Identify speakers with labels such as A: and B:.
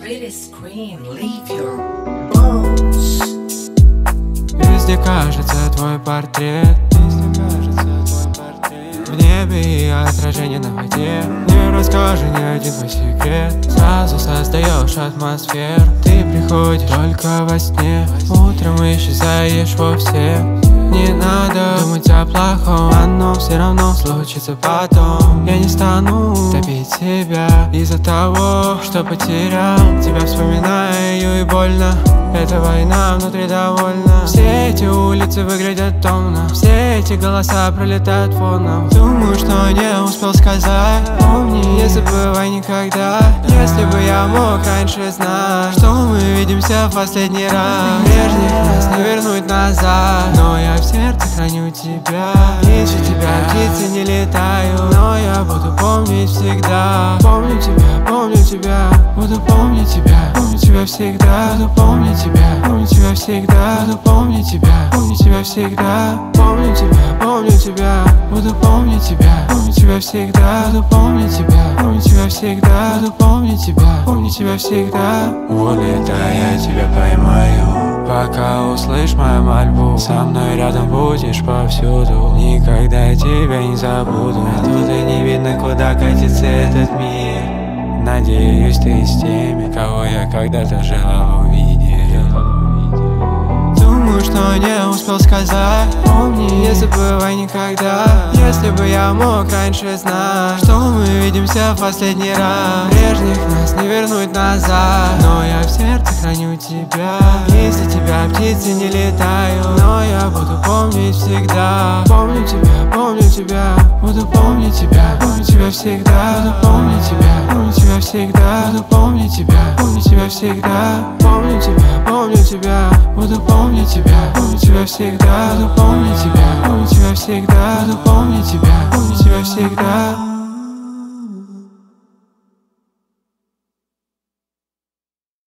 A: pretty scream, leave your bones.
B: Везде кажется твой портрет, в небе и отражение на воде. Не расскажи ни один твой секрет, сразу создаешь атмосферу. Ты приходишь только во сне, утром исчезаешь вовсе. Не надо думать о плохом, оно все равно случится потом. Я не стану топить себя из-за того, что потерял тебя, вспоминаю и больно. Эта война внутри довольна. Все эти улицы выглядят томно, все эти голоса пролетают фоном. Думаю, что не успел сказать, помни, не забывай никогда. Если бы я мог раньше знать, что мы видимся в последний раз. Прежних нас не вернуть назад, но я в сердце храню тебя. Ниже тебя птицы не летают, но я буду помнить всегда. Помню тебя, буду помнить тебя. Помню тебя всегда, буду помнить тебя. Помню тебя всегда, буду помнить тебя. Помню тебя всегда, помню тебя, буду помнить тебя. Помню тебя всегда, буду помнить тебя. Помню тебя всегда, буду помнить тебя. Помню тебя всегда.
C: Улетай, я тебя поймаю,
B: Пока услышь мою мольбу,
C: со мной рядом будешь повсюду. Никогда я тебя не забуду. Оттуда не видно, куда катится этот мир. Надеюсь, ты с теми, кого я когда-то желал увидеть.
B: Думаю, что не успел сказать, помни, не забывай никогда. Если бы я мог раньше знать, что мы видимся в последний раз. Прежних нас не вернуть назад, но я в сердце храню тебя. Из-за тебя птицы не летают, но я буду помнить всегда. Помню тебя, буду помнить тебя. Помню тебя всегда, буду помнить тебя. Помню тебя всегда, буду помнить тебя. Помню тебя всегда, помню тебя, буду помнить тебя. Помню тебя всегда, буду помнить тебя. Помню тебя всегда, буду помнить тебя. Помню тебя всегда.